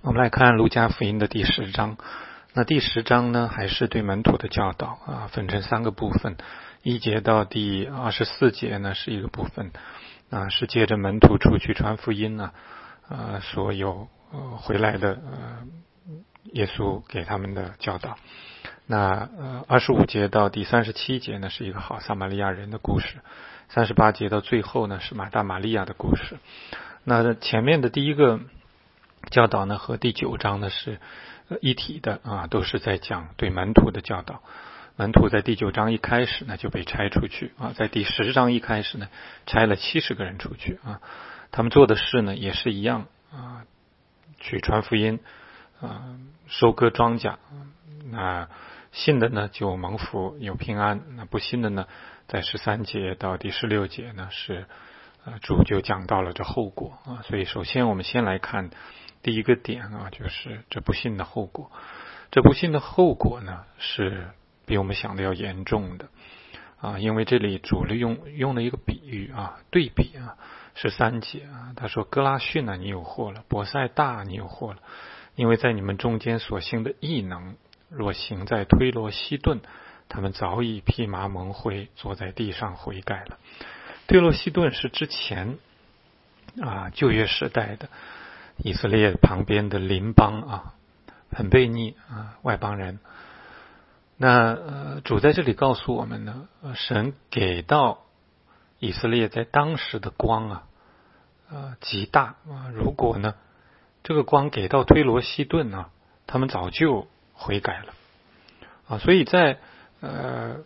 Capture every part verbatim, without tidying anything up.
我们来看路加福音的第十章。那第十章呢，还是对门徒的教导啊，分成三个部分。一节到第二十四节呢是一个部分啊，是接着门徒出去传福音呢，啊，所有呃回来的呃耶稣给他们的教导。那呃二十五节到第三十七节呢是一个好撒玛利亚人的故事。三十八节到最后呢是马大马利亚的故事。那前面的第一个教导呢和第九章呢是一体的啊，都是在讲对门徒的教导。门徒在第九章一开始呢就被拆出去啊，在第十章一开始呢拆了七十个人出去啊，他们做的事呢也是一样啊，去传福音啊，收割庄稼。那信的呢就蒙福有平安，那不信的呢在十三节到第十六节呢是呃主就讲到了这后果啊。所以首先我们先来看第一个点啊，就是这不信的后果。这不信的后果呢是比我们想的要严重的啊，因为这里主了用用了一个比喻啊，对比啊，十三节啊，他说哥拉汛啊你有祸了，伯赛大你有祸了，因为在你们中间所行的异能，若行在推罗西顿，他们早已披麻蒙灰，坐在地上悔改了。推罗西顿是之前啊旧约时代的以色列旁边的邻邦啊，很悖逆啊，外邦人。那呃，主在这里告诉我们呢，神给到以色列在当时的光啊，呃极大啊。如果呢，这个光给到推罗西顿啊，他们早就悔改了啊。所以在呃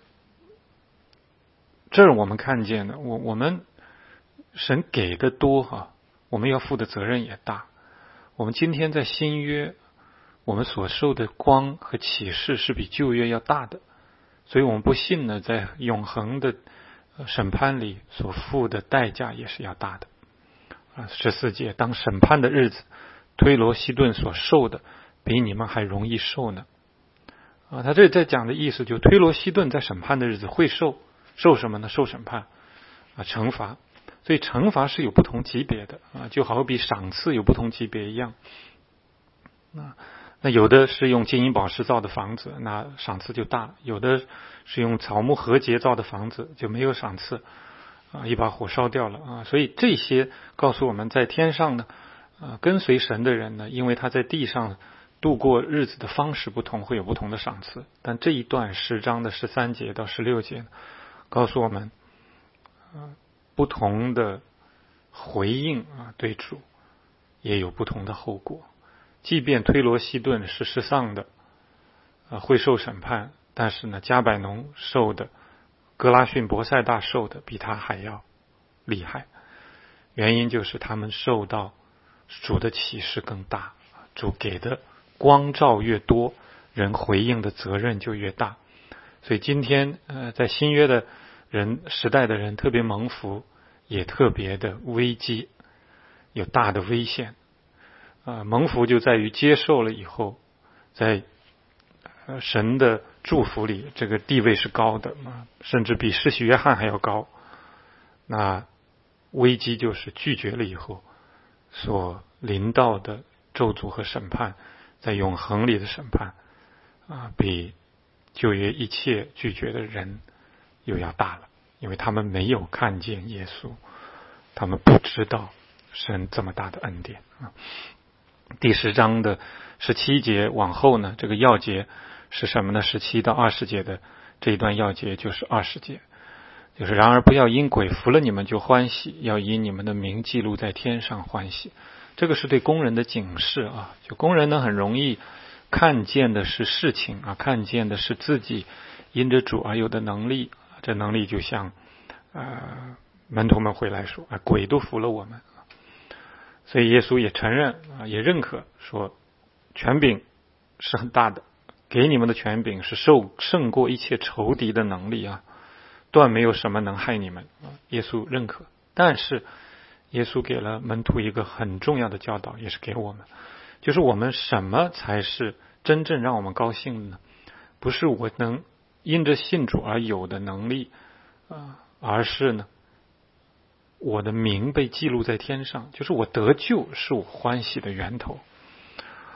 这儿我们看见的，我我们神给的多哈、啊，我们要负的责任也大。我们今天在新约，我们所受的光和启示是比旧约要大的，所以我们不信呢，在永恒的审判里所付的代价也是要大的啊。十四节，当审判的日子，推罗西顿所受的比你们还容易受呢啊。他这在讲的意思，就推罗西顿在审判的日子会受受什么呢？受审判啊，惩罚。所以惩罚是有不同级别的啊，就好比赏赐有不同级别一样。那那有的是用金银宝石造的房子，那赏赐就大；有的是用草木禾秸造的房子，就没有赏赐啊，一把火烧掉了啊。所以这些告诉我们在天上呢，啊，跟随神的人呢，因为他在地上度过日子的方式不同，会有不同的赏赐。但这一段十章的十三节到十六节呢，告诉我们，啊，不同的回应啊，对主也有不同的后果。即便推罗西顿是失丧的，呃，会受审判，但是呢，加百农受的，哥拉汛伯赛大受的比他还要厉害。原因就是他们受到主的启示更大，主给的光照越多，人回应的责任就越大。所以今天呃，在新约的人时代的人特别蒙福，也特别的危机，有大的危险。啊，蒙福就在于接受了以后，在神的祝福里，这个地位是高的啊，甚至比施洗约翰还要高。那危机就是拒绝了以后所临到的咒诅和审判，在永恒里的审判啊，比旧约一切拒绝的人又要大了，因为他们没有看见耶稣，他们不知道神这么大的恩典啊。第十章的十七节往后呢，这个要节是什么呢？十七到二十节的这一段要节就是二十节，就是然而不要因鬼服了你们就欢喜，要以你们的名记录在天上欢喜。这个是对工人的警示啊，就工人呢很容易看见的是事情啊，看见的是自己因着主而有的能力，这能力就像呃门徒们回来说啊，鬼都服了我们。所以耶稣也承认啊，也认可说，权柄是很大的，给你们的权柄是受胜过一切仇敌的能力啊，断没有什么能害你们啊。耶稣认可，但是耶稣给了门徒一个很重要的教导，也是给我们，就是我们什么才是真正让我们高兴的呢？不是我能因着信主而有的能力啊，而是呢，我的名被记录在天上，就是我得救是我欢喜的源头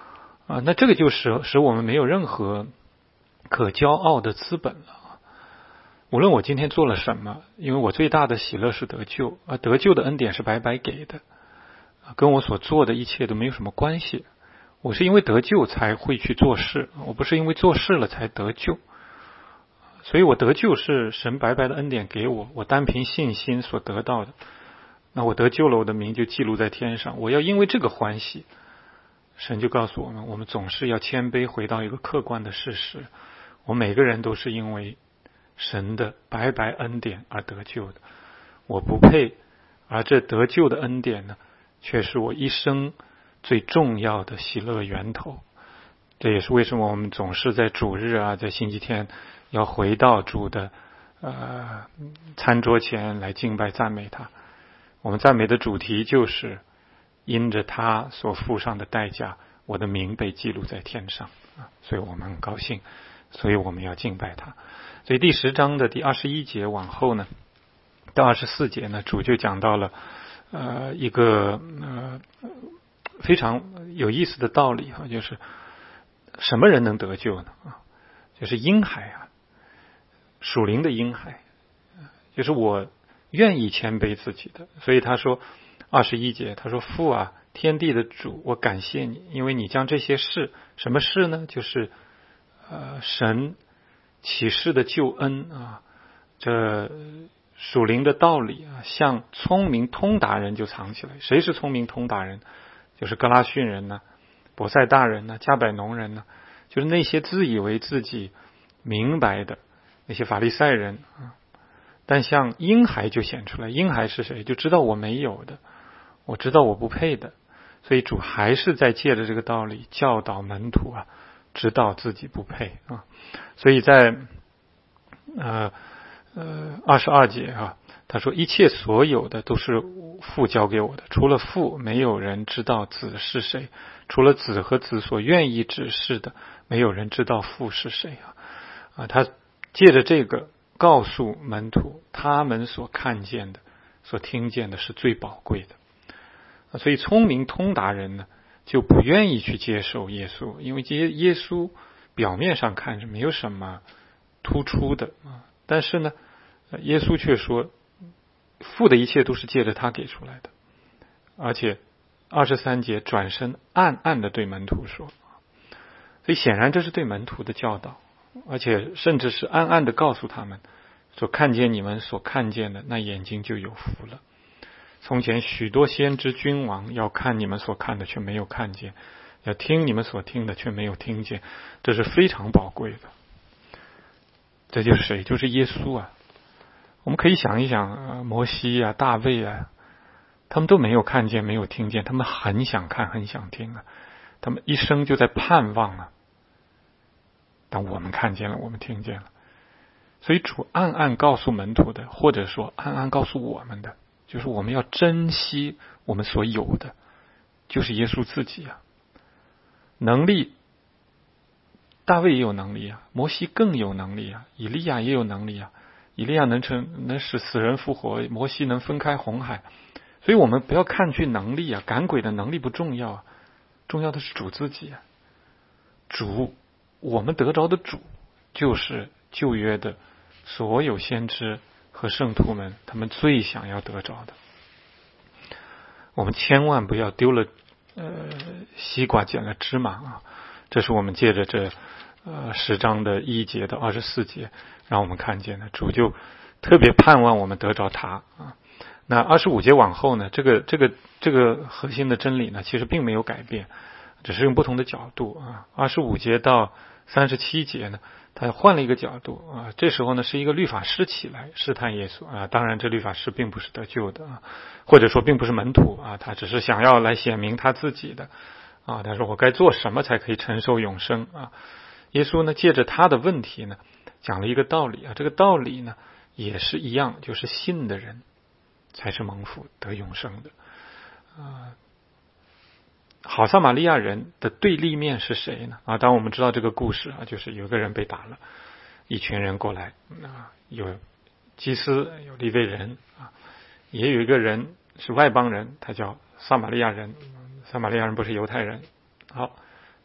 啊，那这个就使使我们没有任何可骄傲的资本了。无论我今天做了什么，因为我最大的喜乐是得救，而得救的恩典是白白给的，跟我所做的一切都没有什么关系。我是因为得救才会去做事，我不是因为做事了才得救。所以我得救是神白白的恩典给我，我单凭信心所得到的。那我得救了，我的名就记录在天上，我要因为这个欢喜。神就告诉我们，我们总是要谦卑，回到一个客观的事实，我每个人都是因为神的白白恩典而得救的，我不配，而这得救的恩典呢，却是我一生最重要的喜乐源头。这也是为什么我们总是在主日啊，在星期天要回到主的呃餐桌前来敬拜赞美他。我们赞美的主题就是因着他所付上的代价，我的名被记录在天上啊，所以我们很高兴，所以我们要敬拜他。所以第十章的第二十一节往后呢，到二十四节呢，主就讲到了呃一个呃非常有意思的道理啊，就是什么人能得救呢？啊，就是婴孩啊，属灵的婴孩，就是我愿意谦卑自己的。所以他说二十一节，他说父啊，天地的主，我感谢你，因为你将这些事，什么事呢？就是呃神启示的救恩啊，这属灵的道理啊，像聪明通达人就藏起来。谁是聪明通达人？就是哥拉汛人呢、啊，伯赛大人呢、啊，加百农人呢、啊，就是那些自以为自己明白的那些法利赛人啊。但像婴孩就显出来，婴孩是谁？就知道我没有的，我知道我不配的，所以主还是在借着这个道理教导门徒啊，知道自己不配啊。所以在呃呃二十二节啊，他说一切所有的都是父交给我的，除了父没有人知道子是谁，除了子和子所愿意指示的，没有人知道父是谁啊。啊，他借着这个告诉门徒，他们所看见的、所听见的是最宝贵的。所以聪明通达人呢，就不愿意去接受耶稣，因为耶耶稣表面上看着没有什么突出的啊，但是呢，耶稣却说，父的一切都是借着他给出来的。而且二十三节转身暗暗的对门徒说，所以显然这是对门徒的教导。而且甚至是暗暗的告诉他们，所看见你们所看见的，那眼睛就有福了。从前许多先知君王要看你们所看的，却没有看见；要听你们所听的，却没有听见。这是非常宝贵的。这就是谁？就是耶稣啊！我们可以想一想，呃、摩西啊、大卫啊，他们都没有看见，没有听见，他们很想看，很想听啊，他们一生就在盼望啊。但我们看见了，我们听见了，所以主暗暗告诉门徒的，或者说暗暗告诉我们的，就是我们要珍惜我们所有的，就是耶稣自己啊。能力，大卫也有能力啊，摩西更有能力啊，以利亚也有能力啊。以利亚能成能使死人复活，摩西能分开红海。所以我们不要看去能力啊，赶鬼的能力不重要啊，重要的是主自己啊。主，我们得着的主，就是旧约的所有先知和圣徒们，他们最想要得着的。我们千万不要丢了呃西瓜捡了芝麻啊！这是我们借着这呃十章的一节到二十四节，让我们看见的，主就特别盼望我们得着他啊。那二十五节往后呢，这个这个这个核心的真理呢，其实并没有改变，只是用不同的角度啊。二十五节到三十七节呢，他换了一个角度啊。这时候呢，是一个律法师起来试探耶稣啊。当然，这律法师并不是得救的啊，或者说并不是门徒啊，他只是想要来显明他自己的啊。他说：“我该做什么才可以承受永生啊？”耶稣呢，借着他的问题呢，讲了一个道理啊。这个道理呢，也是一样，就是信的人才是蒙福得永生的啊。好撒玛利亚人的对立面是谁呢？啊，当然我们知道这个故事啊，就是有个人被打了，一群人过来啊，有祭司，有利未人啊，也有一个人是外邦人，他叫撒玛利亚人。撒玛利亚人不是犹太人。好，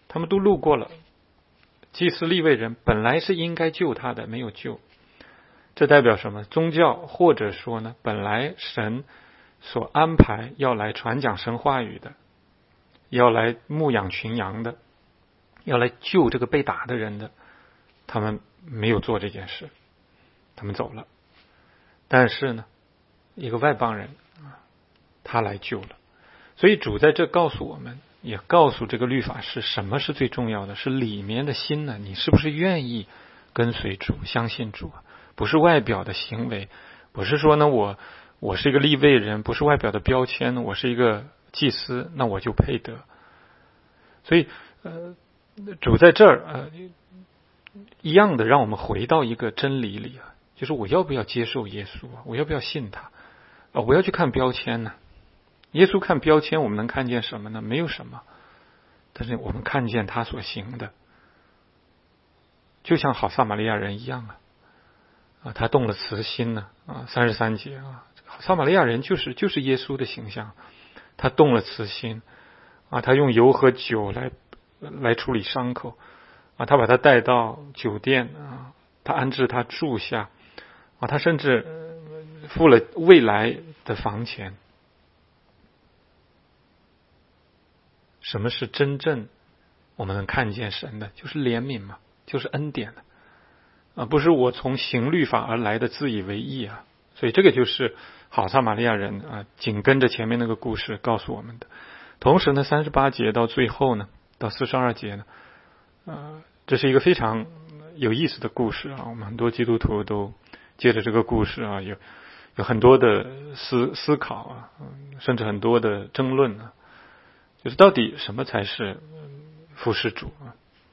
他们都路过了。祭司利未人本来是应该救他的，没有救。这代表什么？宗教或者说呢，本来神所安排要来传讲神话语的，要来牧养群羊的，要来救这个被打的人的，他们没有做这件事，他们走了。但是呢，一个外邦人他来救了。所以主在这告诉我们，也告诉这个律法师什么是最重要的，是里面的心呢，你是不是愿意跟随主，相信主啊？不是外表的行为，不是说呢我我是一个利未人，不是外表的标签，我是一个祭司，那我就配得。所以呃，主在这儿呃一样的让我们回到一个真理里啊，就是我要不要接受耶稣啊？我要不要信他啊？我要去看标签呢？耶稣看标签，我们能看见什么呢？没有什么，但是我们看见他所行的，就像好撒玛利亚人一样啊。啊，他动了慈心呢啊，三十三节啊，撒玛利亚人就是就是耶稣的形象，他动了慈心啊，他用油和酒来来处理伤口啊，他把他带到酒店啊，他安置他住下啊，他甚至付了未来的房钱。什么是真正我们能看见神的？就是怜悯嘛，就是恩典的。啊，不是我从行律法而来的自以为义啊，所以这个就是好撒玛利亚人啊，紧跟着前面那个故事告诉我们的。同时呢，三十八节到最后呢，到四十二节呢，呃，这是一个非常有意思的故事啊。我们很多基督徒都借着这个故事啊，有有很多的思思考啊，甚至很多的争论啊，就是到底什么才是服侍主啊？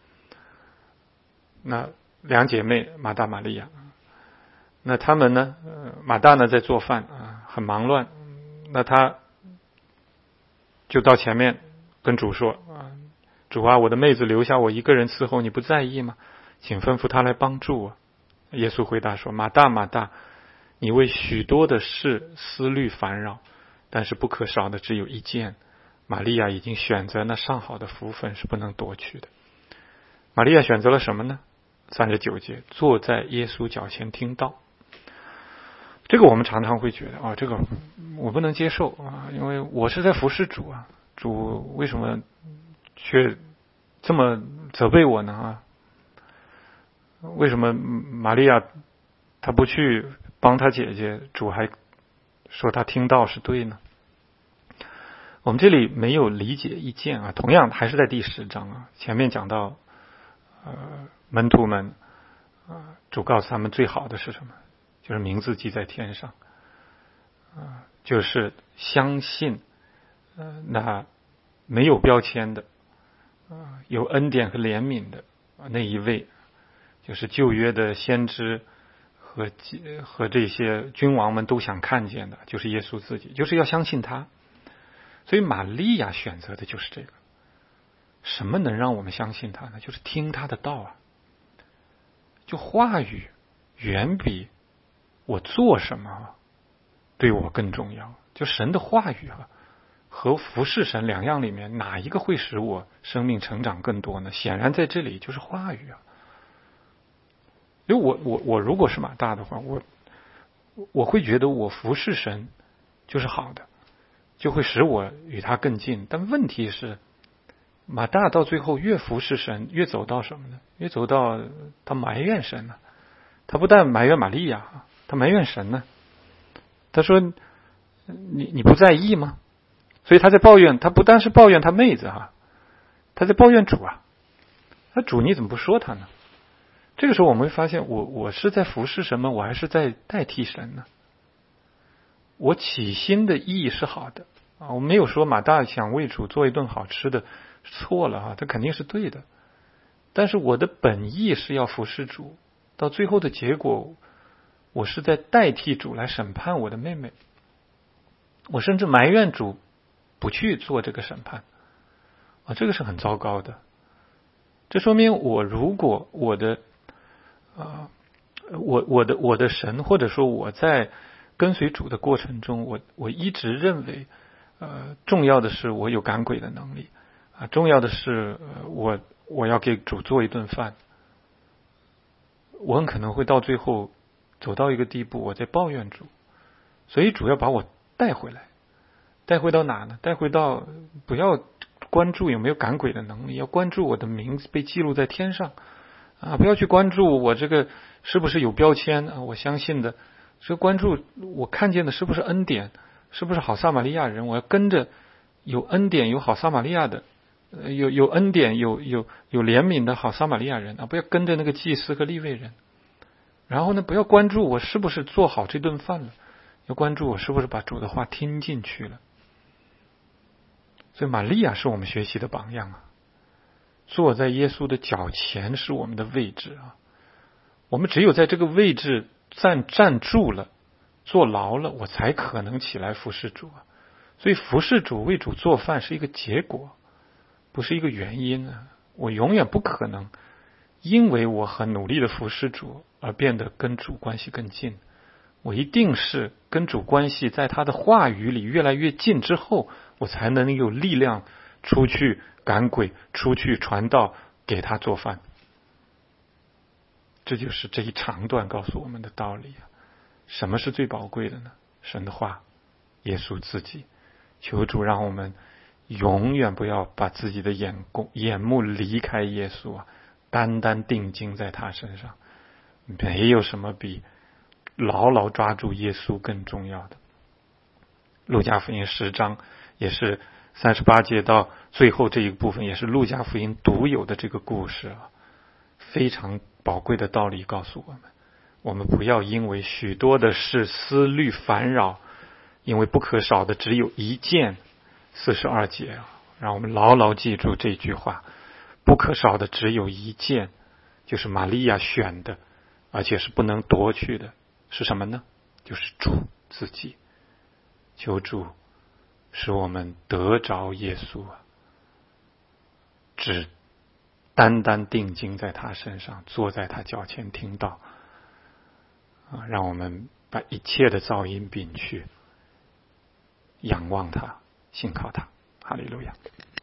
那两姐妹马大玛利亚，那他们呢？马大呢在做饭啊，很忙乱。那他就到前面跟主说啊：“主啊，我的妹子留下我一个人伺候，你不在意吗？请吩咐她来帮助我。”耶稣回答说：“马大，马大，你为许多的事思虑烦扰，但是不可少的只有一件。玛利亚已经选择那上好的福分，是不能夺去的。”玛利亚选择了什么呢？三十九节，坐在耶稣脚前听道。这个我们常常会觉得啊，这个我不能接受啊，因为我是在服侍主啊，主为什么却这么责备我呢啊？为什么玛利亚她不去帮她姐姐，主还说她听道是对呢？我们这里没有理解意见啊，同样还是在第十章啊，前面讲到呃门徒们啊，主告诉他们最好的是什么？就是名字记在天上啊，就是相信呃那没有标签的啊，有恩典和怜悯的那一位，就是旧约的先知和和这些君王们都想看见的，就是耶稣自己，就是要相信他。所以玛利亚选择的就是这个。什么能让我们相信他呢？就是听他的道啊。就话语远比我做什么对我更重要。就神的话语啊，和服侍神两样里面，哪一个会使我生命成长更多呢？显然在这里就是话语啊。因为我我我如果是马大的话，我我会觉得我服侍神就是好的，就会使我与他更近。但问题是，马大到最后越服侍神，越走到什么呢？越走到他埋怨神呢。他不但埋怨玛利亚，他埋怨神呢。他说：“你你不在意吗？”所以他在抱怨，他不但是抱怨他妹子哈，他在抱怨主啊。那主你怎么不说他呢？这个时候我们会发现，我我是在服侍神吗？我还是在代替神呢？我起心的意是好的啊，我没有说马大想为主做一顿好吃的错了啊，他肯定是对的。但是我的本意是要服侍主，到最后的结果，我是在代替主来审判我的妹妹。我甚至埋怨主不去做这个审判啊，这个是很糟糕的。这说明我如果我的啊，我我的我的神，或者说我在跟随主的过程中，我我一直认为，呃，重要的是我有赶鬼的能力啊，重要的是我我要给主做一顿饭，我很可能会到最后走到一个地步，我在抱怨主，所以主要把我带回来，带回到哪呢？带回到不要关注有没有赶鬼的能力，要关注我的名字被记录在天上啊！不要去关注我这个是不是有标签啊？我相信的，是关注我看见的是不是恩典，是不是好撒玛利亚人？我要跟着有恩典、有好撒玛利亚的，呃、有有恩典、有有有怜悯的好撒玛利亚人啊！不要跟着那个祭司和利未人。然后呢，不要关注我是不是做好这顿饭了，要关注我是不是把主的话听进去了。所以玛利亚是我们学习的榜样啊，坐在耶稣的脚前是我们的位置啊，我们只有在这个位置站站住了，坐牢了，我才可能起来服侍主啊。所以服侍主为主做饭是一个结果，不是一个原因啊。我永远不可能因为我很努力的服侍主而变得跟主关系更近，我一定是跟主关系在他的话语里越来越近之后，我才能有力量出去赶鬼，出去传道，给他做饭。这就是这一长段告诉我们的道理啊。什么是最宝贵的呢？神的话，耶稣自己。求主让我们永远不要把自己的眼光眼目离开耶稣啊，单单定睛在他身上。没有什么比牢牢抓住耶稣更重要的。路加福音十章也是三十八节到最后这一部分，也是路加福音独有的这个故事啊，非常宝贵的道理告诉我们，我们不要因为许多的事思虑烦扰，因为不可少的只有一件。四十二节啊，让我们牢牢记住这句话，不可少的只有一件，就是玛利亚选的，而且是不能夺去的，是什么呢？就是主自己。求主使我们得着耶稣啊，只单单定睛在他身上，坐在他脚前听道啊，让我们把一切的噪音摒去，仰望他，信靠他。哈利路亚。